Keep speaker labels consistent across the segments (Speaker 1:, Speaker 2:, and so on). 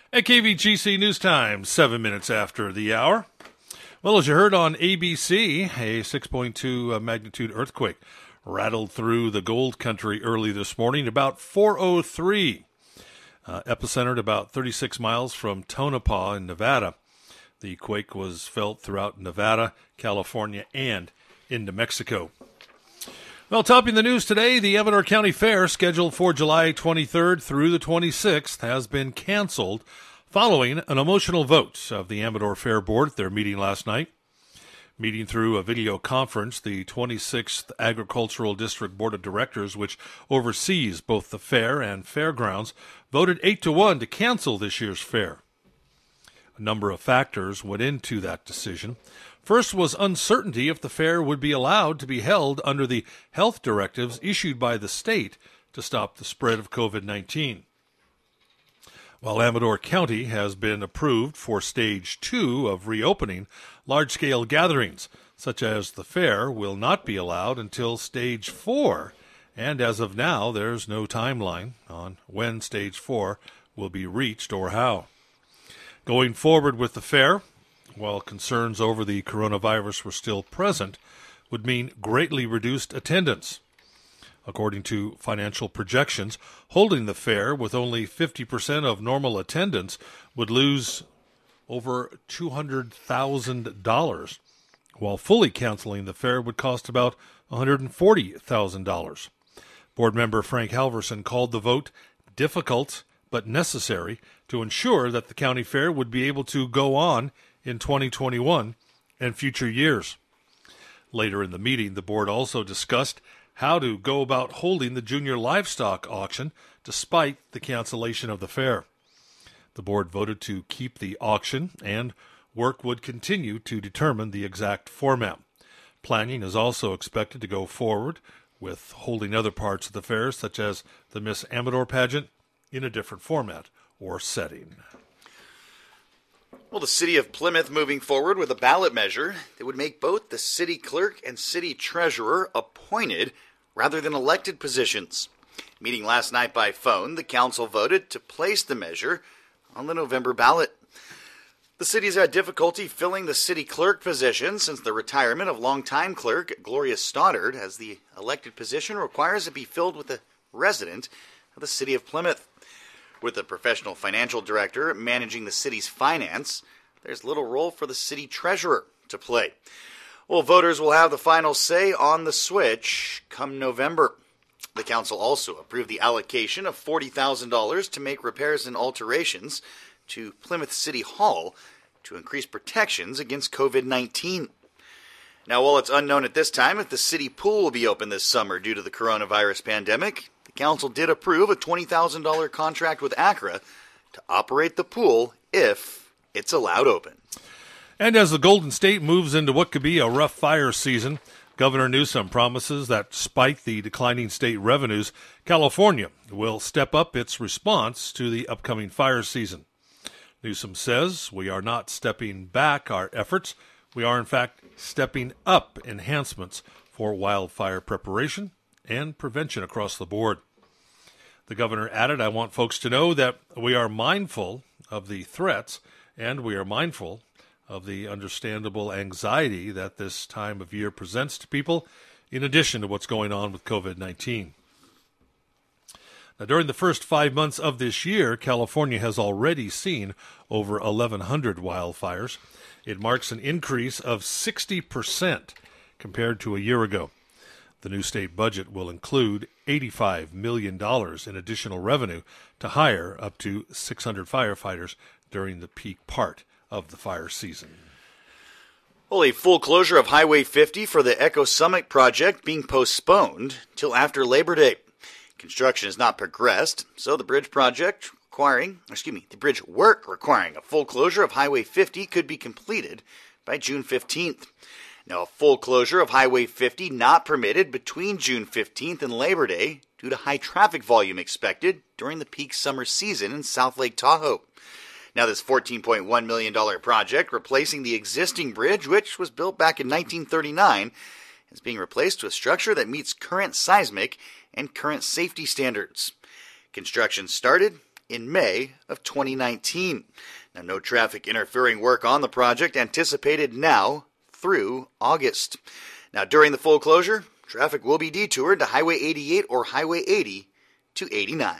Speaker 1: At KVGC News Time, 7 minutes after the hour. Well, as you heard on ABC, a 6.2 magnitude earthquake rattled through the Gold Country early this morning, about 4:03. Epicentered about 36 miles from Tonopah in Nevada. The quake was felt throughout Nevada, California, and into Mexico. Well, topping the news today, the Amador County Fair, scheduled for July 23rd through the 26th, has been canceled following an emotional vote of the Amador Fair Board at their meeting last night. Meeting through a video conference, the 26th Agricultural District Board of Directors, which oversees both the fair and fairgrounds, voted 8-1 to cancel this year's fair. A number of factors went into that decision. First was uncertainty if the fair would be allowed to be held under the health directives issued by the state to stop the spread of COVID-19. While Amador County has been approved for Stage 2 of reopening, large-scale gatherings, such as the fair, will not be allowed until Stage 4, and as of now, there's no timeline on when Stage 4 will be reached or how. Going forward with the fair, while concerns over the coronavirus were still present, would mean greatly reduced attendance. According to financial projections, holding the fair with only 50% of normal attendance would lose over $200,000, while fully canceling the fair would cost about $140,000. Board member Frank Halverson called the vote difficult but necessary to ensure that the county fair would be able to go on in 2021 and future years. Later in the meeting, the board also discussed how to go about holding the junior livestock auction despite the cancellation of the fair. The board voted to keep the auction, and work would continue to determine the exact format. Planning is also expected to go forward with holding other parts of the fair, such as the Miss Amador pageant, in a different format or setting.
Speaker 2: Well, the city of Plymouth moving forward with a ballot measure that would make both the city clerk and city treasurer appointed rather than elected positions. Meeting last night by phone, the council voted to place the measure on the November ballot. The city's had difficulty filling the city clerk position since the retirement of longtime clerk Gloria Stoddard, as the elected position requires it be filled with a resident of the city of Plymouth. With the professional financial director managing the city's finance, there's little role for the city treasurer to play. Well, voters will have the final say on the switch come November. The council also approved the allocation of $40,000 to make repairs and alterations to Plymouth City Hall to increase protections against COVID-19. Now, while it's unknown at this time if the city pool will be open this summer due to the coronavirus pandemic, the council did approve a $20,000 contract with Accra to operate the pool if it's allowed open.
Speaker 1: And as the Golden State moves into what could be a rough fire season, Governor Newsom promises that despite the declining state revenues, California will step up its response to the upcoming fire season. Newsom says we are not stepping back our efforts. We are, in fact, stepping up enhancements for wildfire preparation and prevention across the board. The governor added, I want folks to know that we are mindful of the threats and we are mindful of the understandable anxiety that this time of year presents to people, in addition to what's going on with COVID-19. Now, during the first 5 months of this year, California has already seen over 1,100 wildfires. It marks an increase of 60% compared to a year ago. The new state budget will include $85 million in additional revenue to hire up to 600 firefighters during the peak part of the fire season.
Speaker 2: Well, a full closure of Highway 50 for the Echo Summit project being postponed till after Labor Day. Construction has not progressed, so the bridge work requiring a full closure of Highway 50 could be completed by June 15th. Now, a full closure of Highway 50 not permitted between June 15th and Labor Day due to high traffic volume expected during the peak summer season in South Lake Tahoe. Now, this $14.1 million project, replacing the existing bridge, which was built back in 1939, is being replaced with a structure that meets current seismic and current safety standards. Construction started in May of 2019. Now, no traffic interfering work on the project anticipated now through August. Now, during the full closure, traffic will be detoured to Highway 88 or Highway 80 to 89.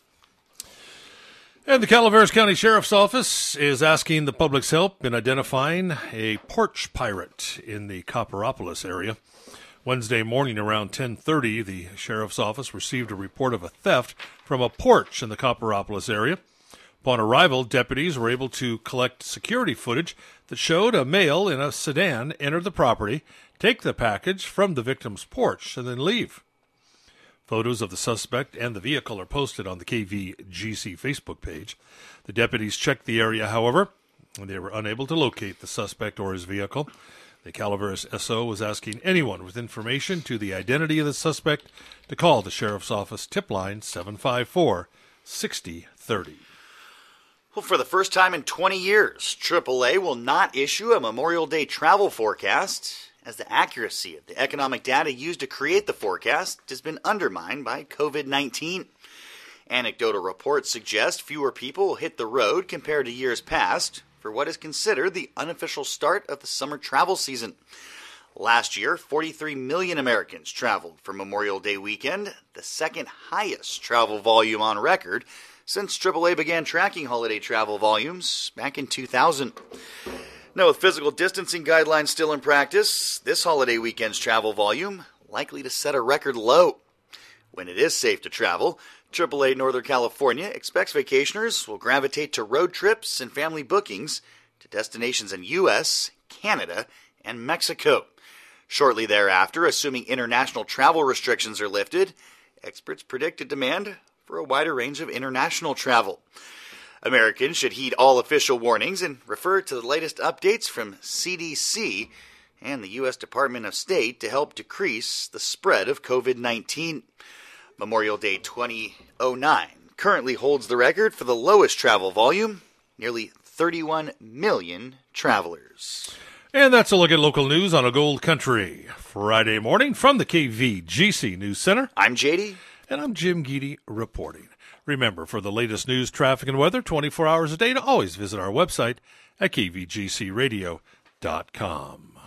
Speaker 1: And the Calaveras County Sheriff's Office is asking the public's help in identifying a porch pirate in the Copperopolis area. Wednesday morning around 10:30, the Sheriff's Office received a report of a theft from a porch in the Copperopolis area. Upon arrival, deputies were able to collect security footage that showed a male in a sedan enter the property, take the package from the victim's porch, and then leave. Photos of the suspect and the vehicle are posted on the KVGC Facebook page. The deputies checked the area, however, and they were unable to locate the suspect or his vehicle. The Calaveras SO was asking anyone with information to the identity of the suspect to call the Sheriff's Office tip line 754-6030.
Speaker 2: Well, for the first time in 20 years, AAA will not issue a Memorial Day travel forecast, as the accuracy of the economic data used to create the forecast has been undermined by COVID-19. Anecdotal reports suggest fewer people will hit the road compared to years past for what is considered the unofficial start of the summer travel season. Last year, 43 million Americans traveled for Memorial Day weekend, the second highest travel volume on record since AAA began tracking holiday travel volumes back in 2000. Now, with physical distancing guidelines still in practice, this holiday weekend's travel volume likely to set a record low. When it is safe to travel, AAA Northern California expects vacationers will gravitate to road trips and family bookings to destinations in U.S., Canada, and Mexico. Shortly thereafter, assuming international travel restrictions are lifted, experts predict a demand for a wider range of international travel. Americans should heed all official warnings and refer to the latest updates from CDC and the U.S. Department of State to help decrease the spread of COVID-19. Memorial Day 2009 currently holds the record for the lowest travel volume, nearly 31 million travelers.
Speaker 1: And that's a look at local news on a Gold Country Friday morning from the KVGC News Center.
Speaker 2: I'm JD.
Speaker 1: And I'm Jim Geedy reporting. Remember, for the latest news, traffic, and weather 24 hours a day, to always visit our website at kvgcradio.com.